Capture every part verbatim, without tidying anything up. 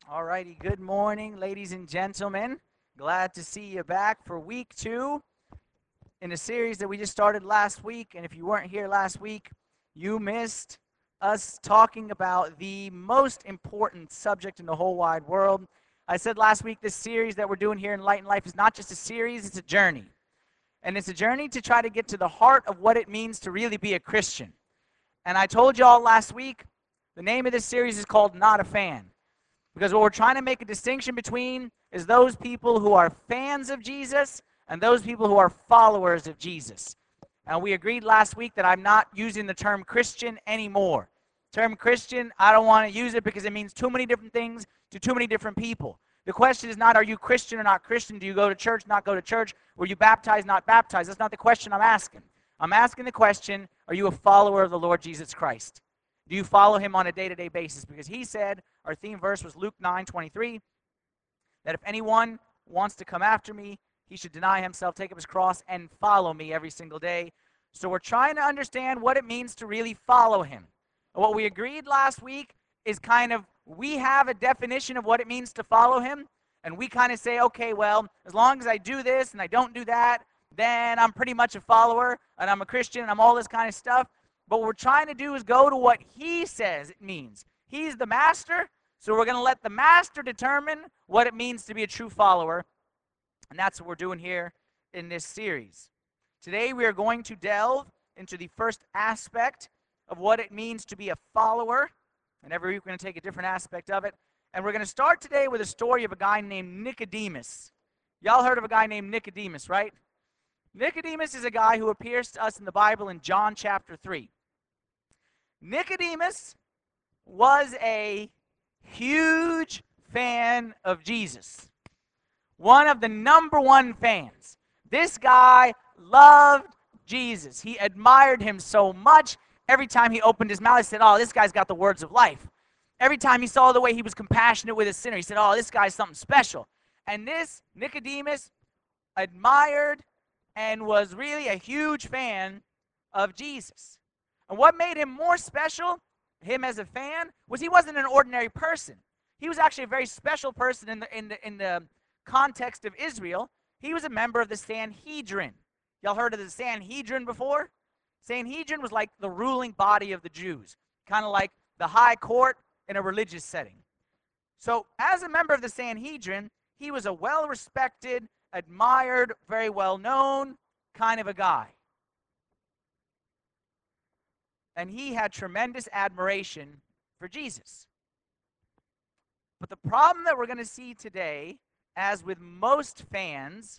All righty, good morning, ladies and gentlemen. Glad to see you back for week two in a series that we just started last week. And if you weren't here last week, you missed us talking about the most important subject in the whole wide world. I said last week this series that we're doing here in Light and Life is not just a series, it's a journey. And it's a journey to try to get to the heart of what it means to really be a Christian. And I told y'all last week, the name of this series is called Not a Fan. Because what we're trying to make a distinction between is those people who are fans of Jesus and those people who are followers of Jesus. And we agreed last week that I'm not using the term Christian anymore. Term Christian, I don't want to use it because it means too many different things to too many different people. The question is not, are you Christian or not Christian? Do you go to church, not go to church? Were you baptized, not baptized? That's not the question I'm asking. I'm asking the question, are you a follower of the Lord Jesus Christ? Do you follow him on a day-to-day basis? Because he said, our theme verse was Luke nine twenty-three, that if anyone wants to come after me, he should deny himself, take up his cross, and follow me every single day. So we're trying to understand what it means to really follow him. And what we agreed last week is kind of, we have a definition of what it means to follow him, and we kind of say, okay, well, as long as I do this and I don't do that, then I'm pretty much a follower, and I'm a Christian, and I'm all this kind of stuff. But what we're trying to do is go to what he says it means. He's the master, so we're going to let the master determine what it means to be a true follower. And that's what we're doing here in this series. Today we are going to delve into the first aspect of what it means to be a follower. And every week we're going to take a different aspect of it. And we're going to start today with a story of a guy named Nicodemus. Y'all heard of a guy named Nicodemus, right? Nicodemus is a guy who appears to us in the Bible in John chapter three. Nicodemus was a huge fan of Jesus. One of the number one fans. This guy loved Jesus. He admired him so much. Every time he opened his mouth, he said, oh, this guy's got the words of life. Every time he saw the way he was compassionate with a sinner, he said, oh, this guy's something special. And this Nicodemus admired and was really a huge fan of Jesus. And what made him more special, him as a fan, was he wasn't an ordinary person. He was actually a very special person in the, in the, in the context of Israel. He was a member of the Sanhedrin. Y'all heard of the Sanhedrin before? Sanhedrin was like the ruling body of the Jews, kind of like the high court in a religious setting. So as a member of the Sanhedrin, he was a well-respected, admired, very well-known kind of a guy. And he had tremendous admiration for Jesus. But the problem that we're going to see today, as with most fans,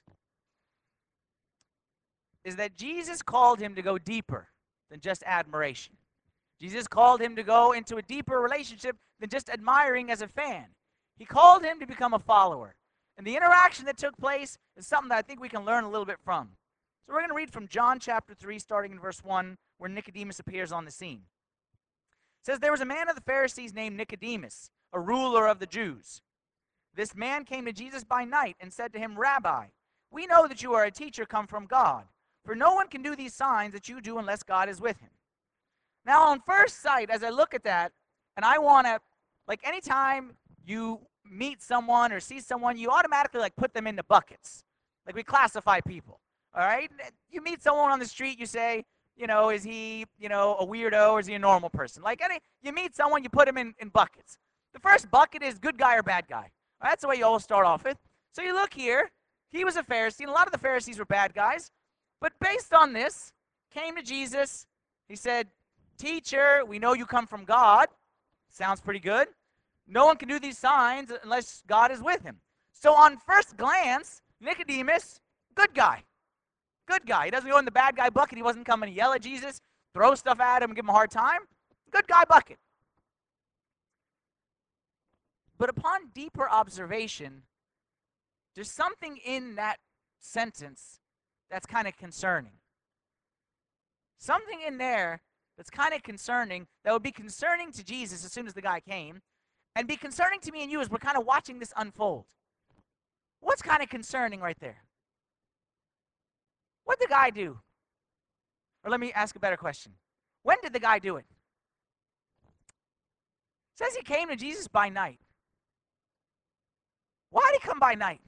is that Jesus called him to go deeper than just admiration. Jesus called him to go into a deeper relationship than just admiring as a fan. He called him to become a follower. And the interaction that took place is something that I think we can learn a little bit from. So we're going to read from John chapter three, starting in verse one, where Nicodemus appears on the scene. It says, there was a man of the Pharisees named Nicodemus, a ruler of the Jews. This man came to Jesus by night and said to him, Rabbi, we know that you are a teacher come from God, for no one can do these signs that you do unless God is with him. Now, on first sight, as I look at that, and I want to, like anytime you meet someone or see someone, you automatically like put them into buckets. Like we classify people, all right? You meet someone on the street, you say, you know, is he, you know, a weirdo or is he a normal person? Like any, you meet someone, you put him in, in buckets. The first bucket is good guy or bad guy. All right, that's the way you always start off with. So you look here, he was a Pharisee, and a lot of the Pharisees were bad guys. But based on this, came to Jesus, he said, teacher, we know you come from God. Sounds pretty good. No one can do these signs unless God is with him. So on first glance, Nicodemus, good guy. Good guy. He doesn't go in the bad guy bucket. He wasn't coming to yell at Jesus, throw stuff at him, give him a hard time. Good guy bucket. But upon deeper observation, there's something in that sentence that's kind of concerning. Something in there that's kind of concerning, that would be concerning to Jesus as soon as the guy came, and be concerning to me and you as we're kind of watching this unfold. What's kind of concerning right there? What did the guy do? Or let me ask a better question. When did the guy do it? It says he came to Jesus by night. Why did he come by night?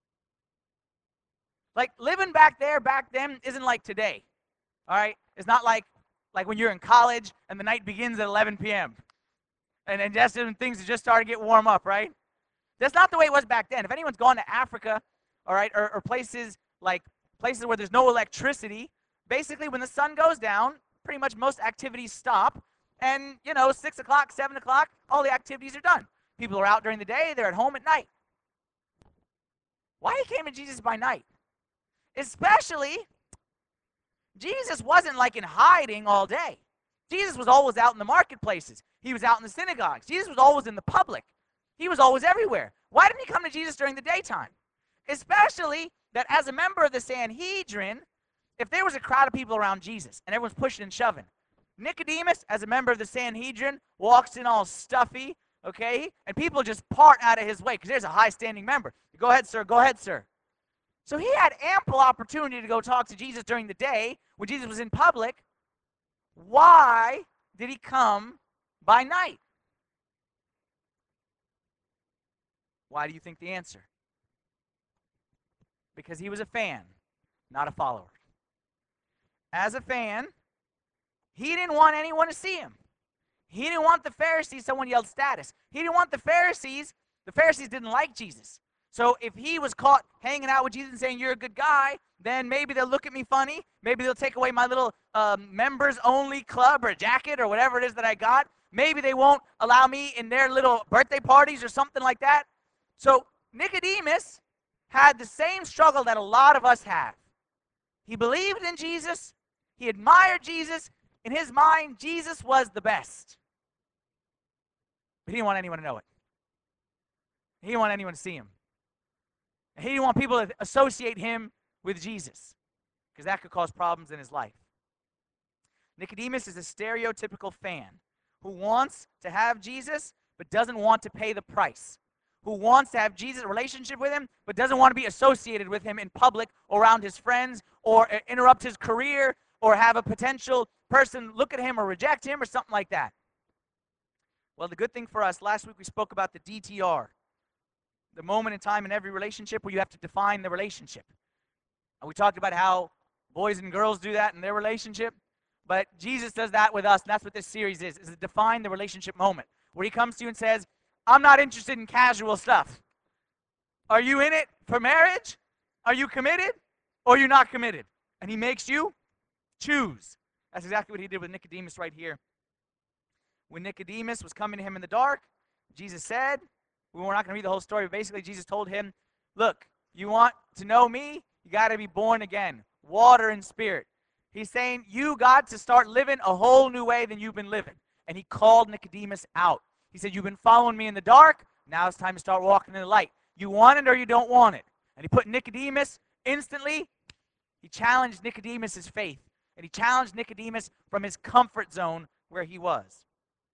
Like, living back there, back then, isn't like today. All right? It's not like like when you're in college and the night begins at eleven p.m. And then just when things just started to get warm up, right? That's not the way it was back then. If anyone's gone to Africa, all right, or, or places like places where there's no electricity, basically when the sun goes down, pretty much most activities stop. And, you know, six o'clock, seven o'clock, all the activities are done. People are out during the day, they're at home at night. Why he came to Jesus by night? Especially, Jesus wasn't like in hiding all day. Jesus was always out in the marketplaces. He was out in the synagogues. Jesus was always in the public. He was always everywhere. Why didn't he come to Jesus during the daytime? Especially that as a member of the Sanhedrin, if there was a crowd of people around Jesus and everyone's pushing and shoving, Nicodemus, as a member of the Sanhedrin, walks in all stuffy, okay? And people just part out of his way because there's a high-standing member. Go ahead, sir. Go ahead, sir. So he had ample opportunity to go talk to Jesus during the day when Jesus was in public. Why did he come by night? Why do you think the answer? Because he was a fan, not a follower. As a fan, he didn't want anyone to see him. He didn't want the Pharisees, someone yelled status. He didn't want the Pharisees. The Pharisees didn't like Jesus. So if he was caught hanging out with Jesus and saying, you're a good guy, then maybe they'll look at me funny. Maybe they'll take away my little um, members-only club or jacket or whatever it is that I got. Maybe they won't allow me in their little birthday parties or something like that. So Nicodemus had the same struggle that a lot of us have. He believed in Jesus. He admired Jesus. In his mind, Jesus was the best. But he didn't want anyone to know it. He didn't want anyone to see him. He didn't want people to associate him with Jesus because that could cause problems in his life. Nicodemus is a stereotypical fan who wants to have Jesus but doesn't want to pay the price, who wants to have Jesus, a relationship with him, but doesn't want to be associated with him in public or around his friends or interrupt his career or have a potential person look at him or reject him or something like that. Well, the good thing for us, last week we spoke about the D T R, the moment in time in every relationship where you have to define the relationship. And we talked about how boys and girls do that in their relationship, but Jesus does that with us, and that's what this series is, is to define the relationship moment, where he comes to you and says, I'm not interested in casual stuff. Are you in it for marriage? Are you committed? Or are you not committed? And he makes you choose. That's exactly what he did with Nicodemus right here. When Nicodemus was coming to him in the dark, Jesus said, we're not going to read the whole story, but basically Jesus told him, look, you want to know me? You got to be born again, water and spirit. He's saying you got to start living a whole new way than you've been living. And he called Nicodemus out. He said, you've been following me in the dark. Now it's time to start walking in the light. You want it or you don't want it. And he put Nicodemus instantly. He challenged Nicodemus' faith. And he challenged Nicodemus from his comfort zone where he was.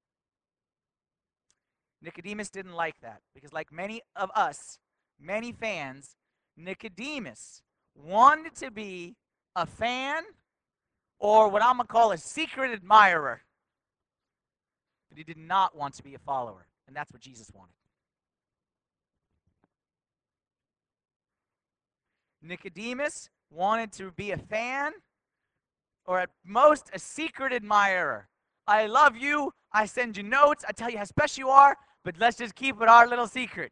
Nicodemus didn't like that because like many of us, many fans, Nicodemus wanted to be a fan or what I'm going to call a secret admirer. But he did not want to be a follower, and that's what Jesus wanted. Nicodemus wanted to be a fan or at most a secret admirer. I love you. I send you notes. I tell you how special you are, but let's just keep it our little secret.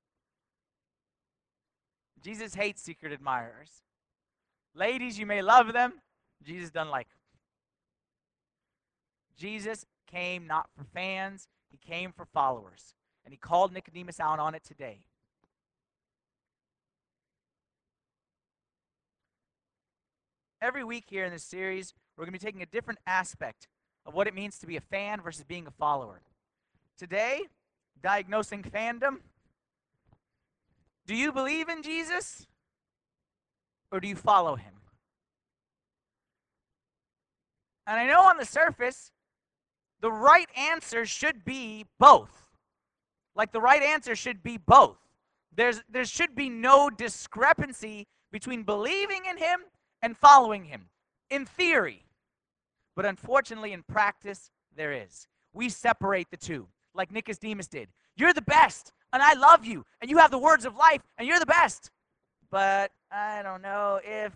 Jesus hates secret admirers. Ladies, you may love them. Jesus doesn't like them. Jesus came not for fans. He came for followers. And he called Nicodemus out on it today. Every week here in this series, we're going to be taking a different aspect of what it means to be a fan versus being a follower. Today, diagnosing fandom. Do you believe in Jesus or do you follow him? And I know on the surface, the right answer should be both. Like the right answer should be both. There's, there should be no discrepancy between believing in him and following him, in theory. But unfortunately, in practice, there is. We separate the two, like Nicodemus did. You're the best. and I love you, and you have the words of life, and you're the best. But I don't know if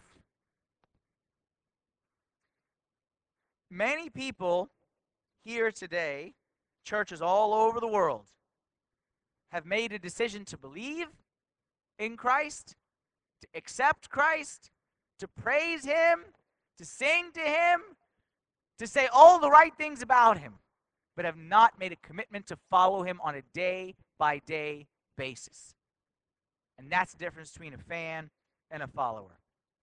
many people here today, churches all over the world, have made a decision to believe in Christ, to accept Christ, to praise Him, to sing to Him, to say all the right things about Him, but have not made a commitment to follow Him on a day-by-day basis. And that's the difference between a fan and a follower.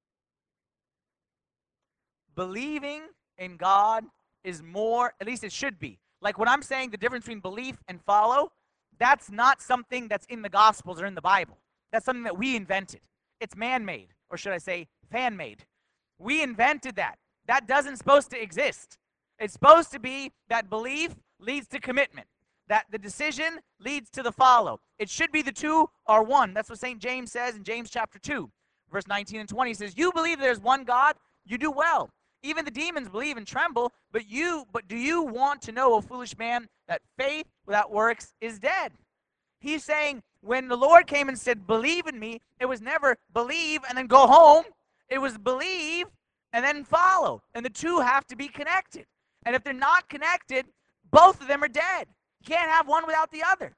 Believing in God is more, at least it should be. Like when I'm saying the difference between belief and follow, that's not something that's in the Gospels or in the Bible. That's something that we invented. It's man-made, or should I say fan-made. We invented that. That doesn't supposed to exist. It's supposed to be that belief leads to commitment, that the decision leads to the follow. It should be the two are one. That's what Saint James says in James chapter two, verse nineteen and twenty. He says, you believe there's one God, you do well. Even the demons believe and tremble, but you, but do you want to know, O foolish man, that faith without works is dead? He's saying when the Lord came and said, believe in me, it was never believe and then go home. It was believe and then follow. And the two have to be connected. And if they're not connected, both of them are dead. You can't have one without the other.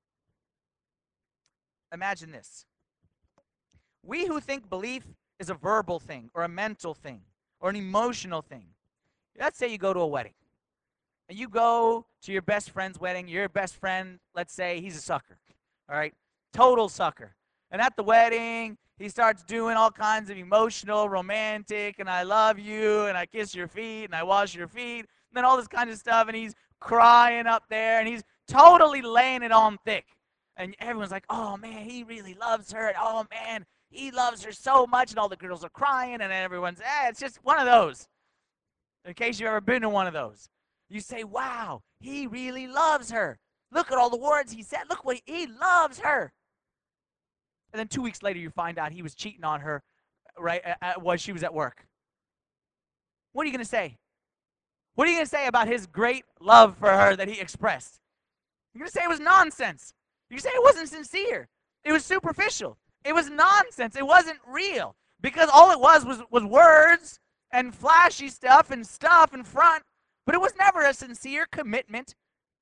Imagine this. We who think belief is a verbal thing or a mental thing or an emotional thing. Let's say you go to a wedding. And you go to your best friend's wedding. Your best friend, let's say he's a sucker. All right? Total sucker. And at the wedding, he starts doing all kinds of emotional, romantic, and I love you, and I kiss your feet, and I wash your feet, and then all this kind of stuff, and he's crying up there, and he's totally laying it on thick. And everyone's like, oh, man, he really loves her, and oh, man, he loves her so much, and all the girls are crying, and everyone's, eh, it's just one of those. In case you've ever been to one of those. You say, wow, he really loves her. Look at all the words he said. Look what he, he loves her. And then two weeks later, you find out he was cheating on her right while she was at work. What are you going to say? What are you going to say about his great love for her that he expressed? You're going to say it was nonsense. You say it wasn't sincere. It was superficial. It was nonsense. It wasn't real. Because all it was was, was words and flashy stuff and stuff in front. But it was never a sincere commitment.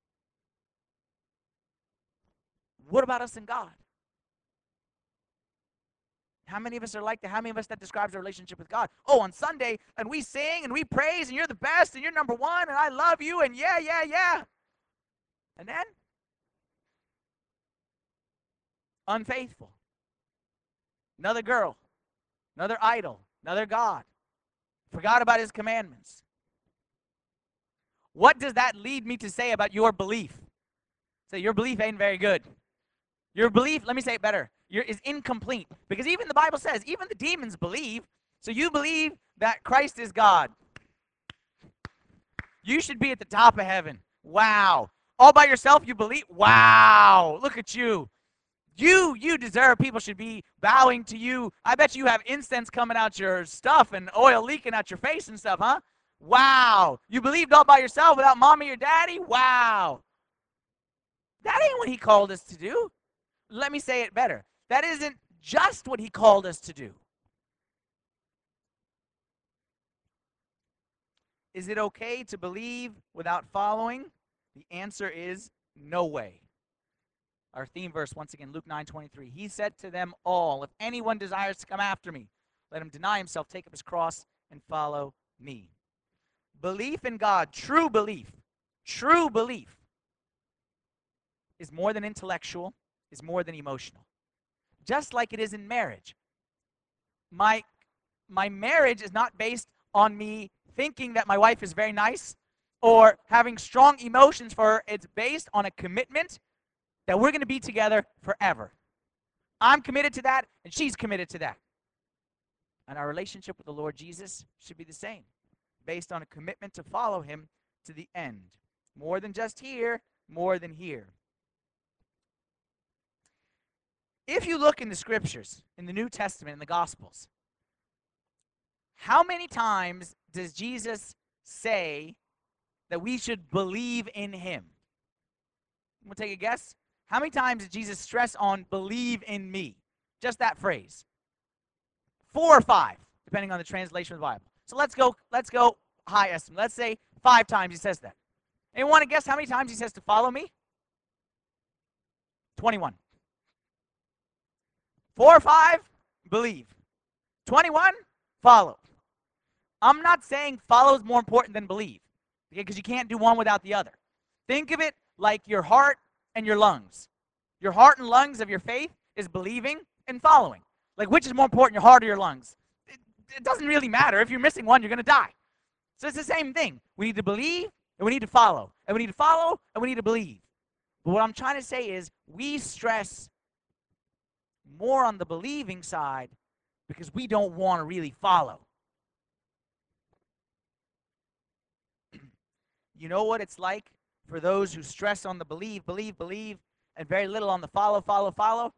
What about us and God? How many of us are like that? How many of us that describes our relationship with God? Oh, on Sunday, and we sing, and we praise, and you're the best, and you're number one, and I love you, and yeah, yeah, yeah. And then? Unfaithful. Another girl. Another idol. Another God. Forgot about his commandments. What does that lead me to say about your belief? Say, your belief ain't very good. Your belief, let me say it better, your, is incomplete. Because even the Bible says, even the demons believe. So you believe that Christ is God. You should be at the top of heaven. Wow. All by yourself you believe? Wow. Look at you. You, you deserve, people should be bowing to you. I bet you have incense coming out your stuff and oil leaking out your face and stuff, huh? Wow. You believed all by yourself without mommy or daddy? Wow. That ain't what he called us to do. Let me say it better. That isn't just what he called us to do. Is it okay to believe without following? The answer is no way. Our theme verse, once again, Luke nine twenty-three. He said to them all, if anyone desires to come after me, let him deny himself, take up his cross, and follow me. Belief in God, true belief, true belief, is more than intellectual, is more than emotional. Just like it is in marriage. My, my marriage is not based on me thinking that my wife is very nice or having strong emotions for her. It's based on a commitment that we're going to be together forever. I'm committed to that, and she's committed to that. And our relationship with the Lord Jesus should be the same, based on a commitment to follow him to the end. More than just here, more than here. If you look in the scriptures, in the New Testament, in the Gospels, how many times does Jesus say that we should believe in him? I'm going to take a guess. How many times did Jesus stress on believe in me? Just that phrase. Four or five, depending on the translation of the Bible. So let's go, let's go high estimate. Let's say five times he says that. Anyone want to guess how many times he says to follow me? twenty-one. Four or five, believe. twenty-one, follow. I'm not saying follow is more important than believe, because you can't do one without the other. Think of it like your heart and your lungs. Your heart and lungs of your faith is believing and following. Like, which is more important, your heart or your lungs? It, it doesn't really matter. If you're missing one, you're going to die. So it's the same thing. We need to believe, and we need to follow. And we need to follow, and we need to believe. But what I'm trying to say is we stress more on the believing side because we don't want to really follow. You know what it's like for those who stress on the believe, believe, believe, and very little on the follow, follow, follow?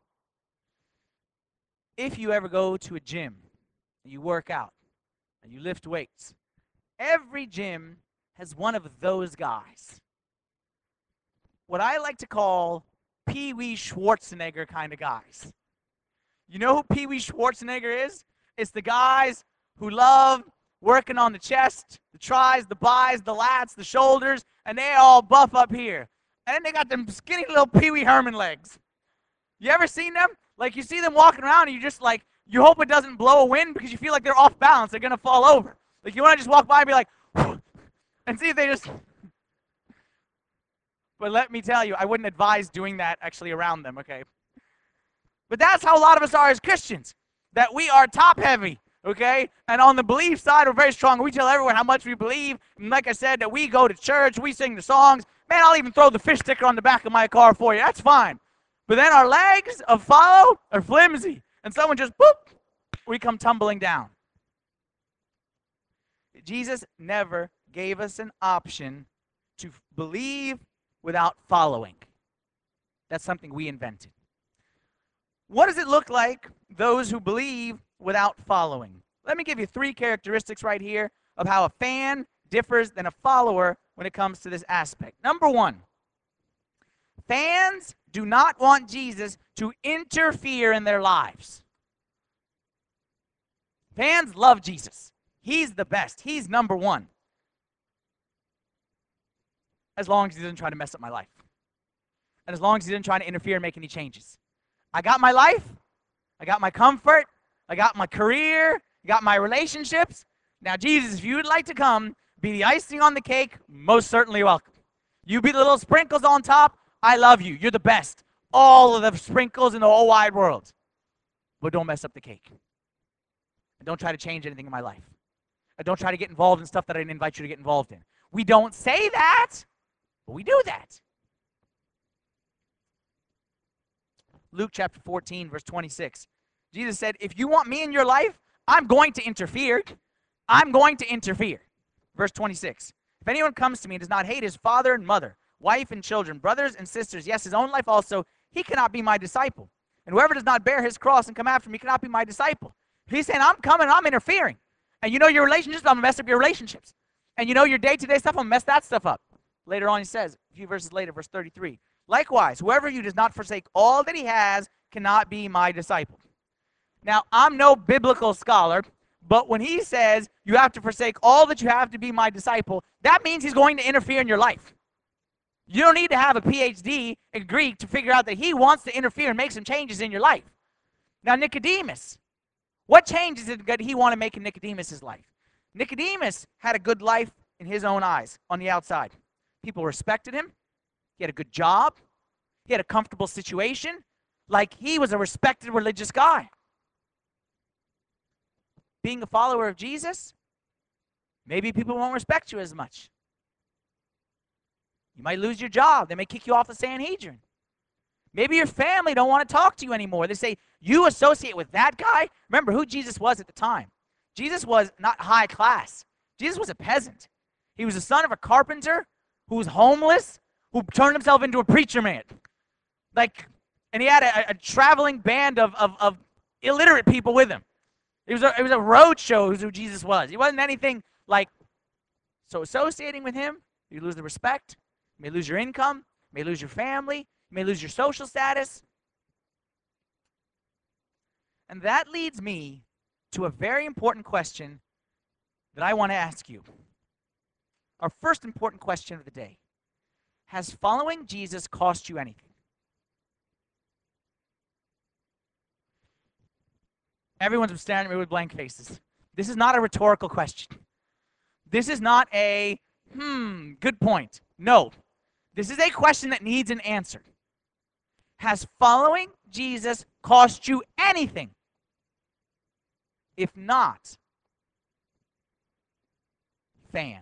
If you ever go to a gym and you work out and you lift weights, every gym has one of those guys. What I like to call Pee Wee Schwarzenegger kind of guys. You know who Pee Wee Schwarzenegger is? It's the guys who love working on the chest, the tris, the bis, the lats, the shoulders, and they all buff up here. And then they got them skinny little Pee Wee Herman legs. You ever seen them? Like, you see them walking around, and you just, like, you hope it doesn't blow a wind because you feel like they're off balance. They're going to fall over. Like, you want to just walk by and be like, and see if they just... But let me tell you, I wouldn't advise doing that actually around them, okay? But that's how a lot of us are as Christians, that we are top-heavy, okay? And on the belief side, we're very strong. We tell everyone how much we believe. And like I said, that we go to church, we sing the songs. Man, I'll even throw the fish sticker on the back of my car for you. That's fine. But then our legs of follow are flimsy. And someone just, boop, we come tumbling down. Jesus never gave us an option to believe without following. That's something we invented. What does it look like, those who believe without following? Let me give you three characteristics right here of how a fan differs than a follower when it comes to this aspect. Number one, fans do not want Jesus to interfere in their lives. Fans love Jesus. He's the best. He's number one. As long as he doesn't try to mess up my life. And as long as he doesn't try to interfere and make any changes. I got my life. I got my comfort. I got my career. I got my relationships. Now, Jesus, if you would like to come, be the icing on the cake, most certainly welcome. You be the little sprinkles on top. I love you. You're the best. All of the sprinkles in the whole wide world. But don't mess up the cake. And don't try to change anything in my life. And don't try to get involved in stuff that I didn't invite you to get involved in. We don't say that, but we do that. Luke chapter fourteen, verse twenty-six. Jesus said, if you want me in your life, I'm going to interfere. I'm going to interfere. Verse twenty-six. If anyone comes to me and does not hate his father and mother, wife and children, brothers and sisters, yes, his own life also, he cannot be my disciple. And whoever does not bear his cross and come after me cannot be my disciple. He's saying, I'm coming, I'm interfering. And you know your relationships, I'm going to mess up your relationships. And you know your day-to-day stuff, I'm going to mess that stuff up. Later on he says, a few verses later, verse thirty-three, likewise, whoever of you does not forsake all that he has cannot be my disciple. Now, I'm no biblical scholar, but when he says you have to forsake all that you have to be my disciple, that means he's going to interfere in your life. You don't need to have a P H D in Greek to figure out that he wants to interfere and make some changes in your life. Now, Nicodemus, what changes did he want to make in Nicodemus' life? Nicodemus had a good life in his own eyes on the outside. People respected him. He had a good job. He had a comfortable situation. Like he was a respected religious guy. Being a follower of Jesus, maybe people won't respect you as much. You might lose your job. They may kick you off the Sanhedrin. Maybe your family don't want to talk to you anymore. They say, you associate with that guy? Remember who Jesus was at the time. Jesus was not high class. Jesus was a peasant. He was the son of a carpenter who was homeless, who turned himself into a preacher man. Like, and he had a, a traveling band of, of, of illiterate people with him. It was a, it was a road show who Jesus was. He wasn't anything like, so associating with him, you lose the respect, you may lose your income, you may lose your family, you You may lose your social status. And that leads me to a very important question that I want to ask you. Our first important question of the day. Has following Jesus cost you anything? Everyone's staring at me with blank faces. This is not a rhetorical question. This is not a, hmm, good point. No. This is a question that needs an answer. Has following Jesus cost you anything? If not, fan.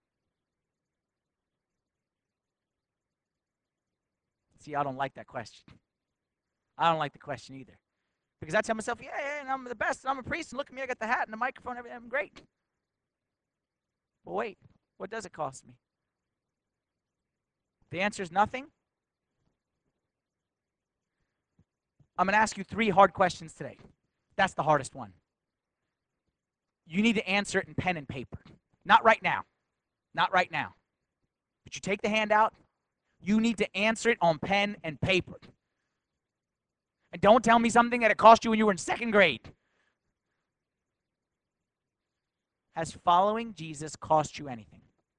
See, I don't like that question. I don't like the question either. Because I tell myself, yeah, yeah, and I'm the best, and I'm a priest, and look at me, I got the hat and the microphone, everything, I'm great. But wait, what does it cost me? The answer is nothing. I'm going to ask you three hard questions today. That's the hardest one. You need to answer it in pen and paper. Not right now. Not right now. But you take the handout. You need to answer it on pen and paper. And don't tell me something that it cost you when you were in second grade. Has following Jesus cost you anything?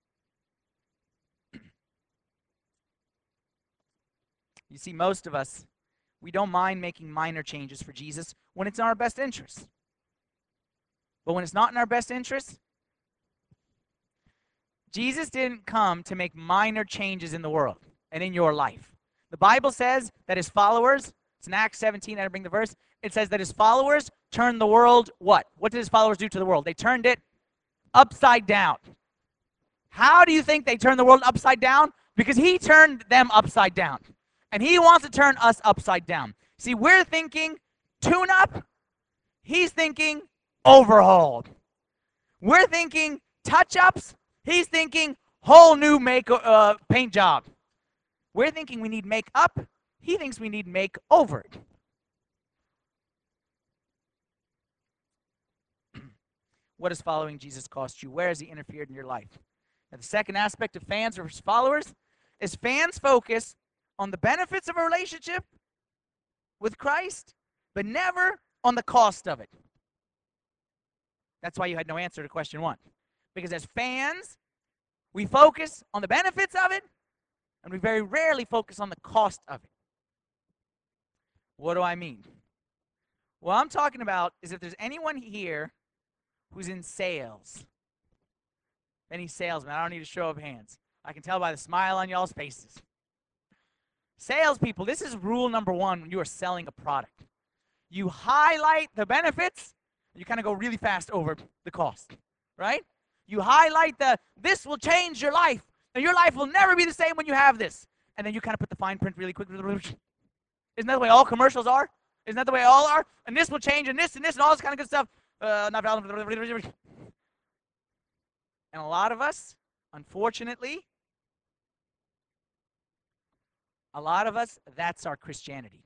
You see, most of us, we don't mind making minor changes for Jesus when it's in our best interest. But when it's not in our best interest, Jesus didn't come to make minor changes in the world and in your life. The Bible says that his followers, it's in Acts seventeen, I didn't bring the verse, it says that his followers turned the world, what? What did his followers do to the world? They turned it upside down. How do you think they turned the world upside down? Because he turned them upside down. And he wants to turn us upside down. See, we're thinking tune-up. He's thinking overhauled. We're thinking touch-ups. He's thinking whole new make uh, paint job. We're thinking we need make-up. He thinks we need make-over. What does following Jesus cost you? Where has he interfered in your life? Now, the second aspect of fans versus followers is fans focus on the benefits of a relationship with Christ, but never on the cost of it. That's why you had no answer to question one. Because as fans, we focus on the benefits of it, and we very rarely focus on the cost of it. What do I mean? What I'm talking about is if there's anyone here who's in sales, any salesman, I don't need a show of hands. I can tell by the smile on y'all's faces. Salespeople, this is rule number one when you are selling a product. You highlight the benefits, and you kind of go really fast over the cost, right? You highlight the, this will change your life, and your life will never be the same when you have this. And then you kind of put the fine print really quick. Isn't that the way all commercials are? Isn't that the way all are? And this will change, and this, and this, and all this kind of good stuff. Uh, not and a lot of us, unfortunately, a lot of us, that's our Christianity.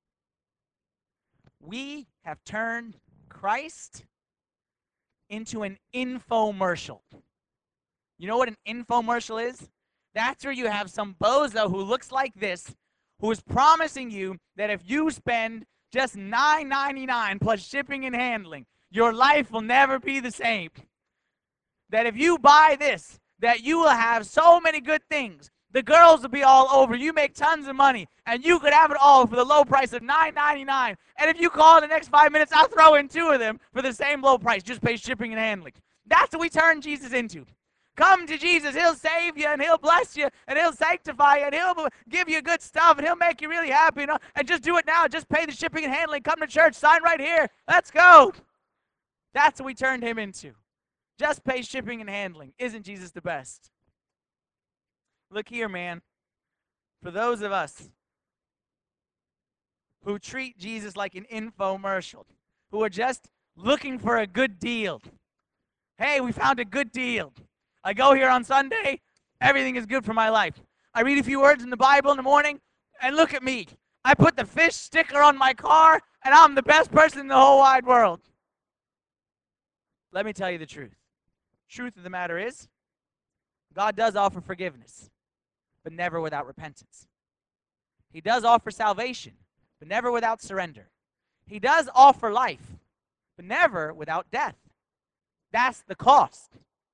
We have turned Christ into an infomercial. You know what an infomercial is? That's where you have some bozo who looks like this, who is promising you that if you spend just nine ninety-nine plus shipping and handling, your life will never be the same. That if you buy this, that you will have so many good things. The girls will be all over. You make tons of money, and you could have it all for the low price of nine ninety-nine. And if you call in the next five minutes, I'll throw in two of them for the same low price. Just pay shipping and handling. That's what we turn Jesus into. Come to Jesus. He'll save you, and he'll bless you, and he'll sanctify you, and he'll give you good stuff, and he'll make you really happy. You know? And just do it now. Just pay the shipping and handling. Come to church. Sign right here. Let's go. That's what we turned him into. Just pay shipping and handling. Isn't Jesus the best? Look here, man. For those of us who treat Jesus like an infomercial, who are just looking for a good deal. Hey, we found a good deal. I go here on Sunday, everything is good for my life. I read a few words in the Bible in the morning, and look at me. I put the fish sticker on my car, and I'm the best person in the whole wide world. Let me tell you the truth. Truth of the matter is, God does offer forgiveness, but never without repentance. He does offer salvation, but never without surrender. He does offer life, but never without death. That's the cost.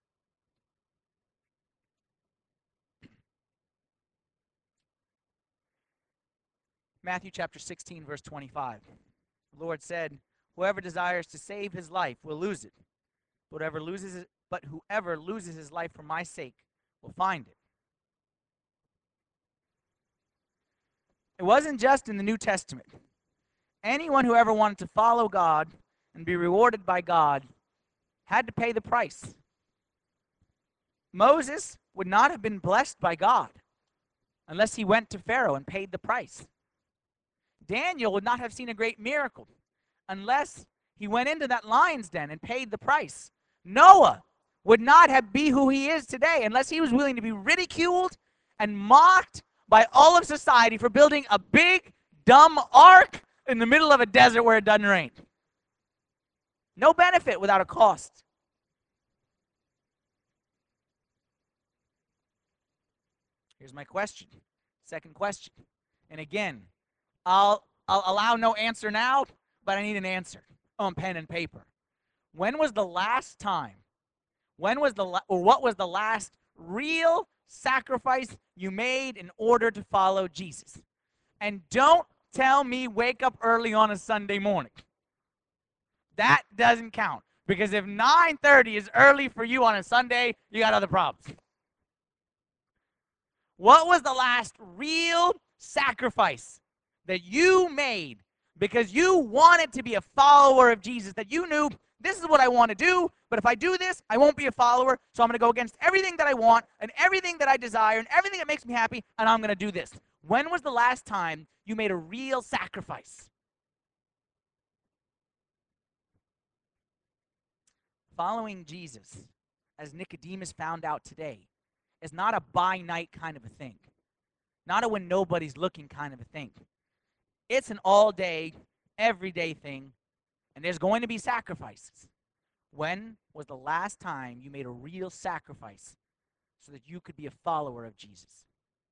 Matthew chapter sixteen, verse twenty-five. The Lord said, whoever desires to save his life will lose it. But whoever loses it, but whoever loses his life for my sake will find it. It wasn't just in the New Testament. Anyone who ever wanted to follow God and be rewarded by God had to pay the price. Moses would not have been blessed by God unless he went to Pharaoh and paid the price. Daniel would not have seen a great miracle unless he went into that lion's den and paid the price. Noah would not have be who he is today unless he was willing to be ridiculed and mocked by all of society for building a big, dumb ark in the middle of a desert where it doesn't rain. No benefit without a cost. Here's my question. Second question. And again, I'll, I'll allow no answer now, but I need an answer on pen and paper. When was the last time, when was the, la- or what was the last real sacrifice you made in order to follow Jesus? And don't tell me wake up early on a Sunday morning. That doesn't count. Because if nine thirty is early for you on a Sunday, you got other problems. What was the last real sacrifice that you made because you wanted to be a follower of Jesus, that you knew this is what I want to do, but if I do this, I won't be a follower, so I'm going to go against everything that I want and everything that I desire and everything that makes me happy, and I'm going to do this? When was the last time you made a real sacrifice? Following Jesus, as Nicodemus found out today, is not a by-night kind of a thing. Not a when nobody's looking kind of a thing. It's an all-day, everyday thing, and there's going to be sacrifices. When was the last time you made a real sacrifice so that you could be a follower of Jesus?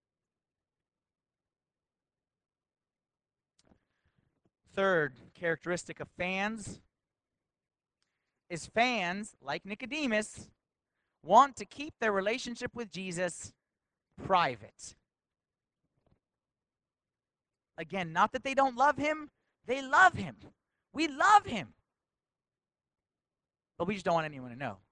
Third characteristic of fans is fans, like Nicodemus, want to keep their relationship with Jesus private. Again, not that they don't love him, they love him. We love him. But we just don't want anyone to know.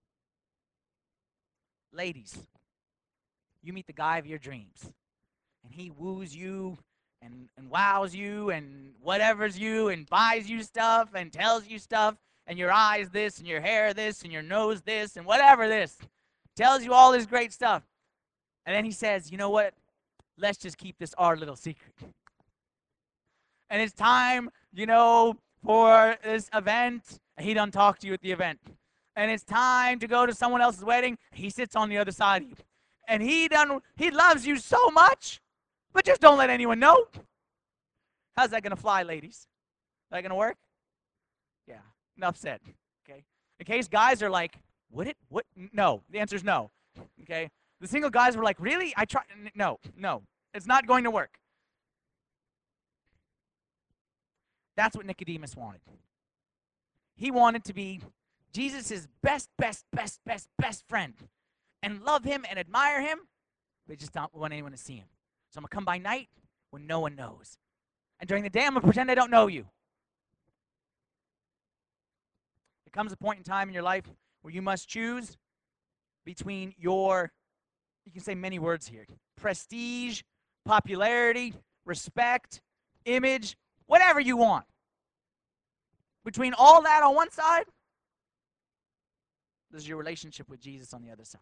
Ladies, you meet the guy of your dreams, and he woos you and, and wows you and whatever's you and buys you stuff and tells you stuff, and your eyes this and your hair this and your nose this and whatever this. Tells you all this great stuff. And then he says, you know what? Let's just keep this our little secret. And it's time, you know, for this event. He done talk to you at the event. And it's time to go to someone else's wedding. He sits on the other side of you. And he done, he loves you so much, but just don't let anyone know. How's that going to fly, ladies? Is that going to work? Yeah, enough said, okay? In case guys are like, would it? What? No, the answer is no, okay? The single guys were like, really? I tried. No, no, it's not going to work. That's what Nicodemus wanted. He wanted to be Jesus' best, best, best, best, best friend and love him and admire him, but just don't want anyone to see him. So I'm going to come by night when no one knows. And during the day, I'm going to pretend I don't know you. There comes a point in time in your life where you must choose between your, you can say many words here, prestige, popularity, respect, image, whatever you want. Between all that on one side, this is your relationship with Jesus on the other side.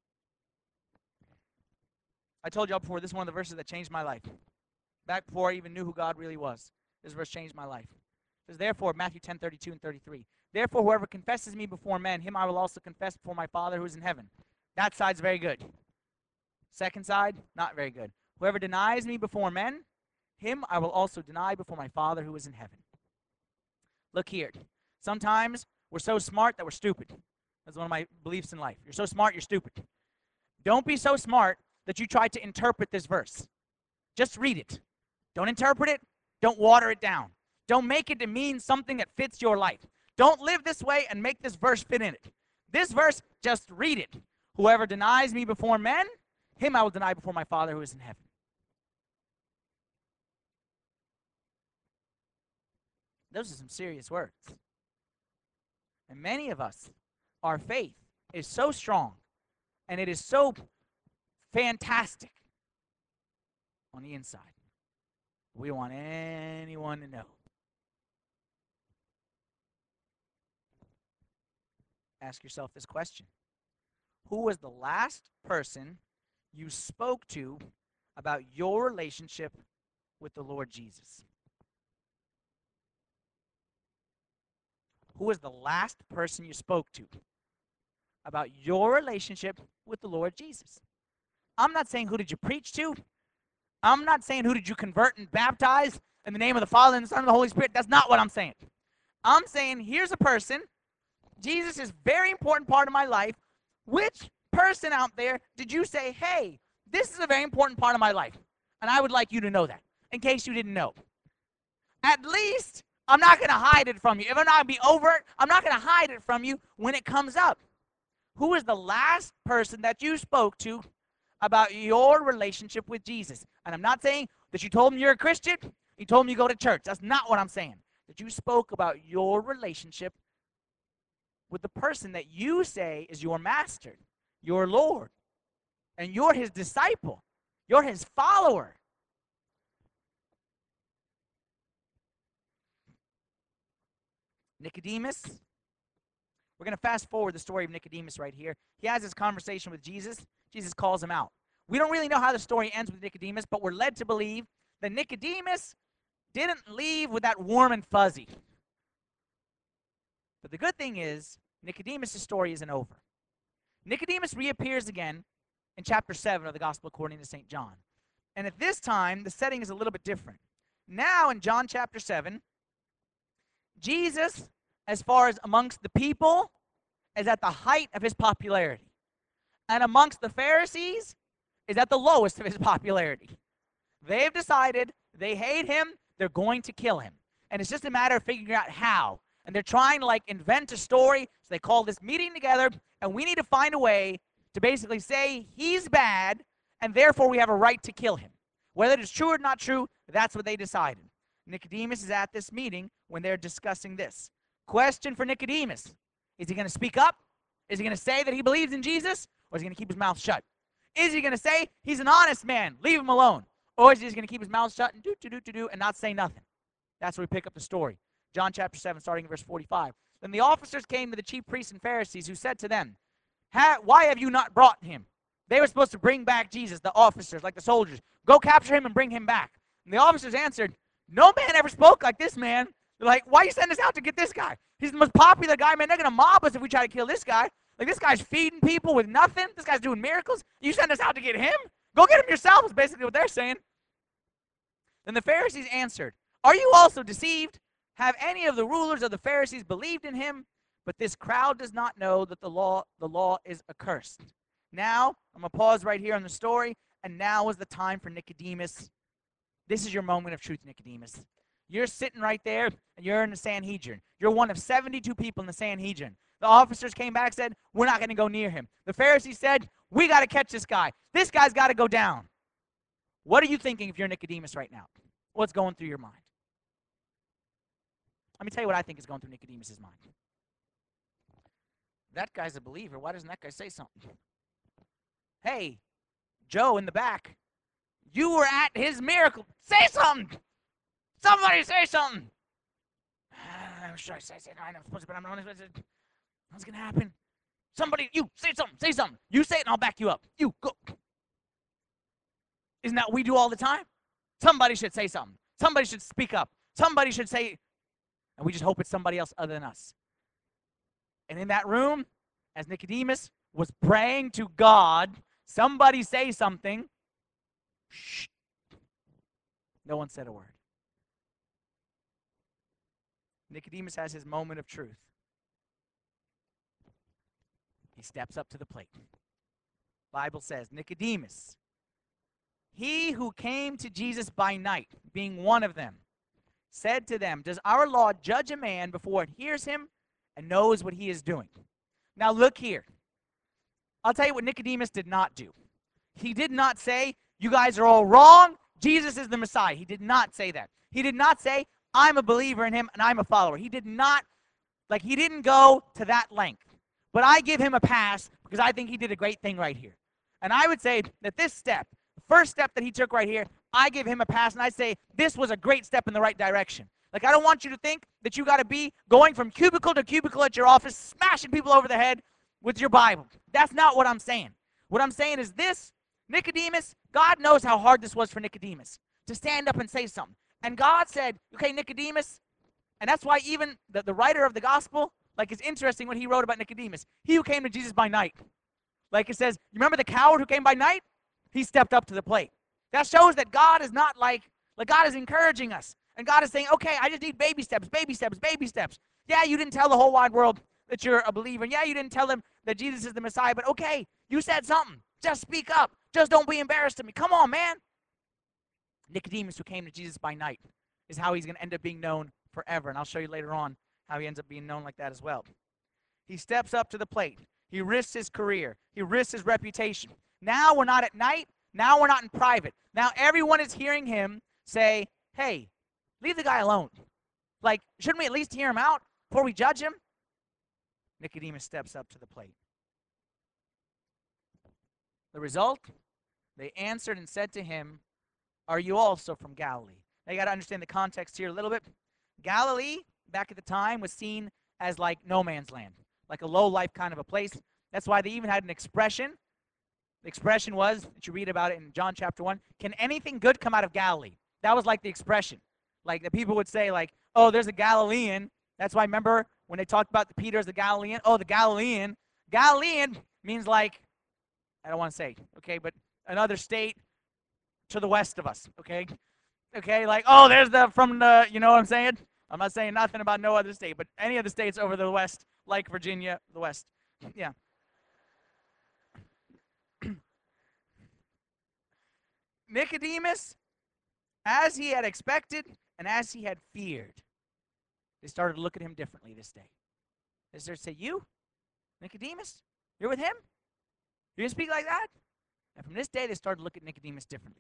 I told y'all before, this is one of the verses that changed my life. Back before I even knew who God really was. This verse changed my life. It says, therefore, Matthew ten, thirty-two and thirty-three. Therefore, whoever confesses me before men, him I will also confess before my Father who is in heaven. That side's very good. Second side, not very good. Whoever denies me before men, him I will also deny before my Father who is in heaven. Look here. Sometimes we're so smart that we're stupid. That's one of my beliefs in life. You're so smart, you're stupid. Don't be so smart that you try to interpret this verse. Just read it. Don't interpret it. Don't water it down. Don't make it to mean something that fits your life. Don't live this way and make this verse fit in it. This verse, just read it. Whoever denies me before men, him I will deny before my Father who is in heaven. Those are some serious words. And many of us, our faith is so strong and it is so fantastic on the inside. We don't want anyone to know. Ask yourself this question. Who was the last person you spoke to about your relationship with the Lord Jesus? Who was the last person you spoke to about your relationship with the Lord Jesus? I'm not saying who did you preach to. I'm not saying who did you convert and baptize in the name of the Father and the Son and the Holy Spirit. That's not what I'm saying. I'm saying here's a person. Jesus is a very important part of my life. Which person out there did you say, hey, this is a very important part of my life, and I would like you to know that, in case you didn't know. At least I'm not going to hide it from you. If I'm not going to be overt, I'm not going to hide it from you when it comes up. Who is the last person that you spoke to about your relationship with Jesus? And I'm not saying that you told him you're a Christian, you told him you go to church. That's not what I'm saying. That you spoke about your relationship with the person that you say is your master, your Lord, and you're his disciple. You're his follower. Nicodemus. We're going to fast forward the story of Nicodemus right here. He has this conversation with Jesus. Jesus calls him out. We don't really know how the story ends with Nicodemus, but we're led to believe that Nicodemus didn't leave with that warm and fuzzy. But the good thing is, Nicodemus' story isn't over. Nicodemus reappears again in chapter seven of the Gospel according to Saint John. And at this time, the setting is a little bit different. Now in John chapter seven, Jesus, as far as amongst the people, is at the height of his popularity. And amongst the Pharisees, is at the lowest of his popularity. They've decided they hate him, they're going to kill him. And it's just a matter of figuring out how. And they're trying to like invent a story, so they call this meeting together, and we need to find a way to basically say he's bad, and therefore we have a right to kill him. Whether it's true or not true, that's what they decided. Nicodemus is at this meeting when they're discussing this. Question for Nicodemus. Is he going to speak up? Is he going to say that he believes in Jesus? Or is he going to keep his mouth shut? Is he going to say he's an honest man, leave him alone? Or is he just going to keep his mouth shut and do, do, do, do, do, and not say nothing? That's where we pick up the story. John chapter seven, starting in verse forty-five. Then the officers came to the chief priests and Pharisees, who said to them, why have you not brought him? They were supposed to bring back Jesus, the officers, like the soldiers. Go capture him and bring him back. And the officers answered, no man ever spoke like this man. They're like, why you send us out to get this guy? He's the most popular guy, man. They're going to mob us if we try to kill this guy. Like, this guy's feeding people with nothing. This guy's doing miracles. You send us out to get him? Go get him yourself is basically what they're saying. Then the Pharisees answered, are you also deceived? Have any of the rulers of the Pharisees believed in him? But this crowd does not know that the law, the law is accursed. Now, I'm going to pause right here on the story, and now is the time for Nicodemus. This is your moment of truth, Nicodemus. You're sitting right there, and you're in the Sanhedrin. You're one of seventy-two people in the Sanhedrin. The officers came back and said, we're not going to go near him. The Pharisees said, we got to catch this guy. This guy's got to go down. What are you thinking if you're Nicodemus right now? What's going through your mind? Let me tell you what I think is going through Nicodemus' mind. That guy's a believer. Why doesn't that guy say something? Hey, Joe in the back, you were at his miracle. Say something. Somebody say something. I'm sure I say something. I'm supposed to, but I'm not supposed to. What's going to happen? Somebody, you, say something. Say something. You say it and I'll back you up. You, go. Isn't that what we do all the time? Somebody should say something. Somebody should speak up. Somebody should say, and we just hope it's somebody else other than us. And in that room, as Nicodemus was praying to God, somebody say something. Shh. No one said a word. Nicodemus has his moment of truth. He steps up to the plate. Bible says, Nicodemus, He who came to Jesus by night, being one of them, said to them, does our law judge a man before it hears him and knows what he is doing? Now look here. I'll tell you what Nicodemus did not do. He did not say, you guys are all wrong, Jesus is the Messiah. He did not say that. He did not say, I'm a believer in him and I'm a follower. He did not, like he didn't go to that length. But I give him a pass because I think he did a great thing right here. And I would say that this step, the first step that he took right here, I give him a pass and I say this was a great step in the right direction. Like I don't want you to think that you got to be going from cubicle to cubicle at your office, smashing people over the head with your Bible. That's not what I'm saying. What I'm saying is this, Nicodemus, God knows how hard this was for Nicodemus to stand up and say something. And God said, okay, Nicodemus, and that's why even the, the writer of the gospel, like it's interesting when he wrote about Nicodemus. He who came to Jesus by night. Like it says, you remember the coward who came by night? He stepped up to the plate. That shows that God is not like, like God is encouraging us. And God is saying, okay, I just need baby steps, baby steps, baby steps. Yeah, you didn't tell the whole wide world that you're a believer. And yeah, you didn't tell them that Jesus is the Messiah. But okay, you said something. Just speak up. Just don't be embarrassed of me. Come on, man. Nicodemus, who came to Jesus by night, is how he's going to end up being known forever. And I'll show you later on how he ends up being known like that as well. He steps up to the plate. He risks his career. He risks his reputation. Now we're not at night. Now we're not in private. Now everyone is hearing him say, hey, leave the guy alone. Like, shouldn't we at least hear him out before we judge him? Nicodemus steps up to the plate. The result? They answered and said to him, are you also from Galilee? Now you got to understand the context here a little bit. Galilee, back at the time, was seen as like no man's land, like a low-life kind of a place. That's why they even had an expression. The expression was, that you read about it in John chapter one, can anything good come out of Galilee? That was like the expression. Like the people would say like, oh, there's a Galilean. That's why, remember, when they talked about the Peter as the Galilean, oh, the Galilean. Galilean means like, I don't want to say, okay, but another state to the west of us, okay? Okay, like, oh, there's the, from the, you know what I'm saying? I'm not saying nothing about no other state, but any of the states over the west, like Virginia, the west. Yeah. Nicodemus, as he had expected and as he had feared, they started to look at him differently this day. They started to say, you, Nicodemus, you're with him? You're going to speak like that? And from this day, they started to look at Nicodemus differently.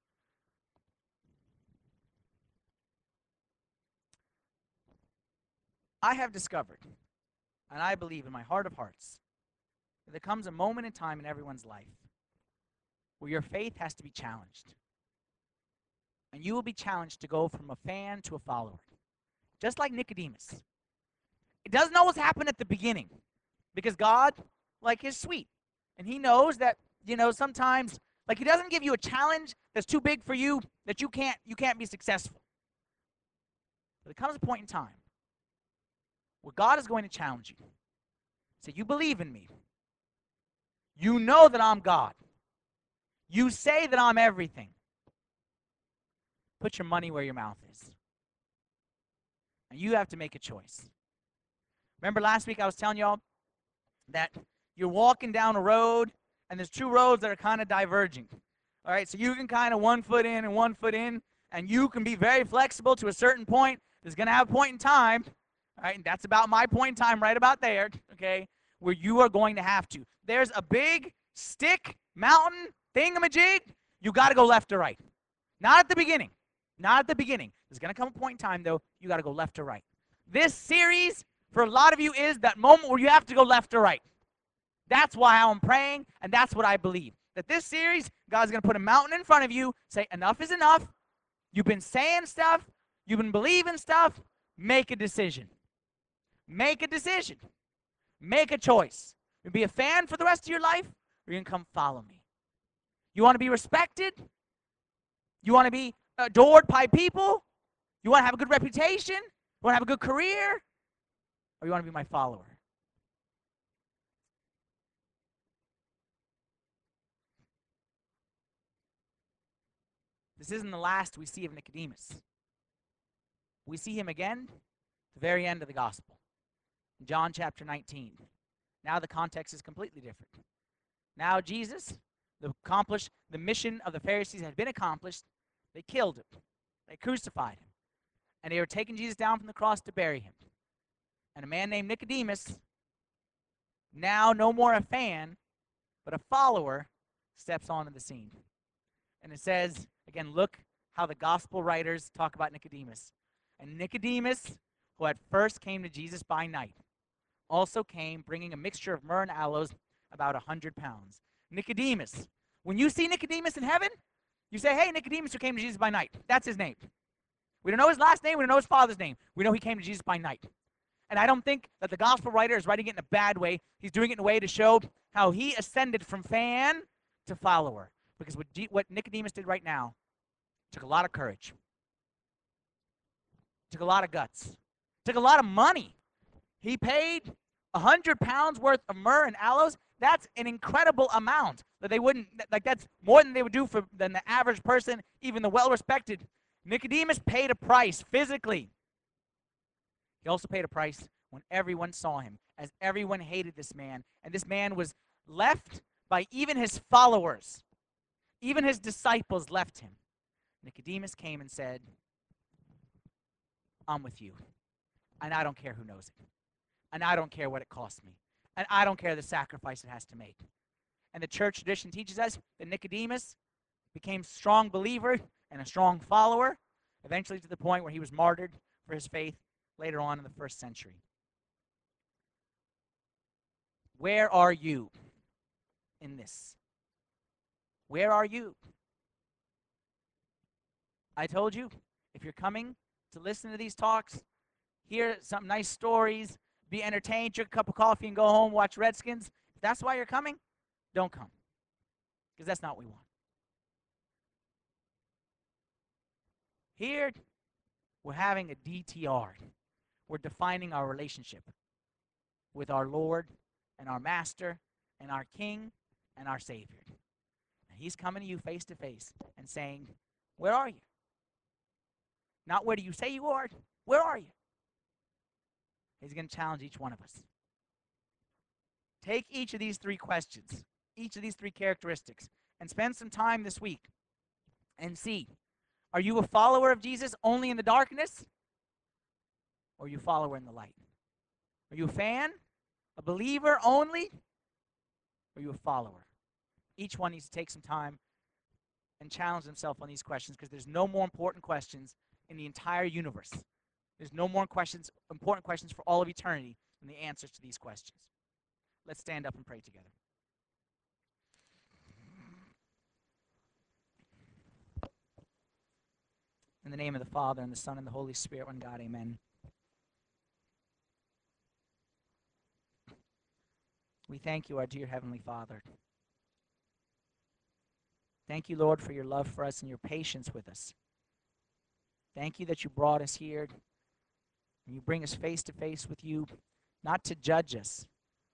I have discovered, and I believe in my heart of hearts, that there comes a moment in time in everyone's life where your faith has to be challenged. And you will be challenged to go from a fan to a follower. Just like Nicodemus. It doesn't always happen at the beginning. Because God, like, is sweet. And he knows that, you know, sometimes, like, he doesn't give you a challenge that's too big for you that you can't, you can't be successful. But there comes a point in time where God is going to challenge you. Say, you believe in me. You know that I'm God. You say that I'm everything. Put your money where your mouth is. And you have to make a choice. Remember last week I was telling y'all that you're walking down a road and there's two roads that are kind of diverging. All right, so you can kind of one foot in and one foot in, and you can be very flexible to a certain point. There's going to have a point in time, all right, and that's about my point in time right about there, okay, where you are going to have to. There's a big stick, mountain, thingamajig. You got to go left or right. Not at the beginning. Not at the beginning. There's going to come a point in time, though, you got to go left or right. This series, for a lot of you, is that moment where you have to go left or right. That's why I'm praying, and that's what I believe. That this series, God's going to put a mountain in front of you, say, enough is enough. You've been saying stuff. You've been believing stuff. Make a decision. Make a decision. Make a choice. You'll be a fan for the rest of your life, or you're going to come follow me. You want to be respected? You want to be adored by people? You want to have a good reputation? You want to have a good career? Or you want to be my follower? This isn't the last we see of Nicodemus. We see him again at the very end of the gospel. In John chapter nineteen. Now the context is completely different. Now Jesus, The accomplished, the mission of the Pharisees had been accomplished. They killed him. They crucified him. And they were taking Jesus down from the cross to bury him. And a man named Nicodemus, now no more a fan, but a follower, steps onto the scene. And it says, again, look how the gospel writers talk about Nicodemus. And Nicodemus, who at first came to Jesus by night, also came bringing a mixture of myrrh and aloes, about a hundred pounds. Nicodemus. When you see Nicodemus in heaven, you say, hey, Nicodemus who came to Jesus by night. That's his name. We don't know his last name. We don't know his father's name. We know he came to Jesus by night. And I don't think that the gospel writer is writing it in a bad way. He's doing it in a way to show how he ascended from fan to follower. Because what, G- what Nicodemus did right now took a lot of courage. Took a lot of guts. Took a lot of money. He paid a hundred pounds worth of myrrh and aloes. That's an incredible amount that they wouldn't, like that's more than they would do for than the average person, even the well-respected. Nicodemus paid a price physically. He also paid a price when everyone saw him, as everyone hated this man. And this man was left by even his followers. Even his disciples left him. Nicodemus came and said, I'm with you. And I don't care who knows it. And I don't care what it costs me. And I don't care the sacrifice it has to make. And the church tradition teaches us that Nicodemus became a strong believer and a strong follower, eventually to the point where he was martyred for his faith later on in the first century. Where are you in this? Where are you? I told you, if you're coming to listen to these talks, hear some nice stories, be entertained, drink a cup of coffee, and go home, watch Redskins, if that's why you're coming, don't come. Because that's not what we want. Here, we're having a D T R. We're defining our relationship with our Lord and our Master and our King and our Savior. And he's coming to you face to face and saying, where are you? Not where do you say you are, where are you? He's going to challenge each one of us. Take each of these three questions, each of these three characteristics, and spend some time this week and see, are you a follower of Jesus only in the darkness? Or are you a follower in the light? Are you a fan? A believer only? Or are you a follower? Each one needs to take some time and challenge himself on these questions, because there's no more important questions in the entire universe. There's no more questions, important questions for all of eternity than the answers to these questions. Let's stand up and pray together. In the name of the Father, and the Son, and the Holy Spirit, one God, amen. We thank you, our dear Heavenly Father. Thank you, Lord, for your love for us and your patience with us. Thank you that you brought us here, and you bring us face to face with you, not to judge us,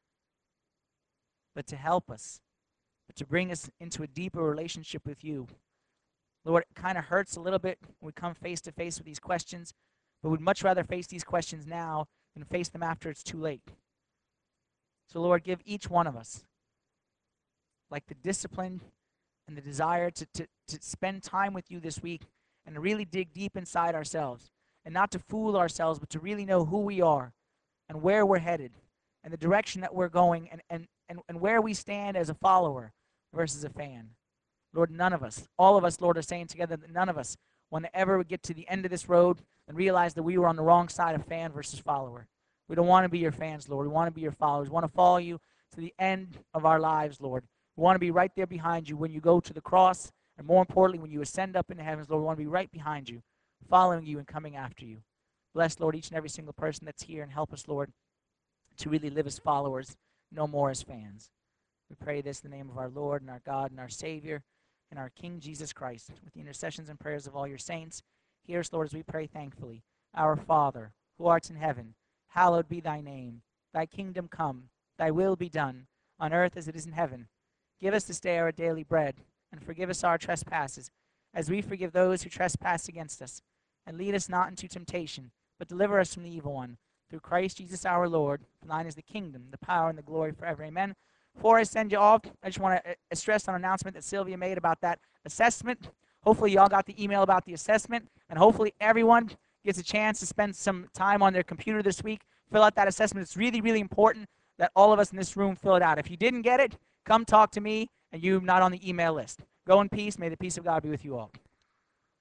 but to help us, but to bring us into a deeper relationship with you. Lord, it kind of hurts a little bit when we come face to face with these questions, but we'd much rather face these questions now than face them after it's too late. So, Lord, give each one of us, like the discipline and the desire to, to, to spend time with you this week and to really dig deep inside ourselves, and not to fool ourselves, but to really know who we are and where we're headed and the direction that we're going, and, and, and, and where we stand as a follower versus a fan. Lord, none of us, all of us, Lord, are saying together that none of us want to ever get to the end of this road and realize that we were on the wrong side of fan versus follower. We don't want to be your fans, Lord. We want to be your followers. We want to follow you to the end of our lives, Lord. We want to be right there behind you when you go to the cross, and more importantly, when you ascend up into heavens, Lord, we want to be right behind you, following you and coming after you. Bless, Lord, each and every single person that's here, and help us, Lord, to really live as followers, no more as fans. We pray this in the name of our Lord and our God and our Savior and our King Jesus Christ, with the intercessions and prayers of all your saints. Hear us, Lord, as we pray thankfully. Our Father, who art in heaven, hallowed be thy name. Thy kingdom come, thy will be done, on earth as it is in heaven. Give us this day our daily bread, and forgive us our trespasses, as we forgive those who trespass against us. And lead us not into temptation, but deliver us from the evil one. Through Christ Jesus our Lord, for thine is the kingdom, the power, and the glory forever. Amen. before I send you off, I just want to stress an announcement that Sylvia made about that assessment. Hopefully y'all got the email about the assessment, and hopefully everyone gets a chance to spend some time on their computer this week, fill out that assessment. It's really, really important that all of us in this room fill it out. If you didn't get it, come talk to me, and you're not on the email list. Go in peace. May the peace of God be with you all.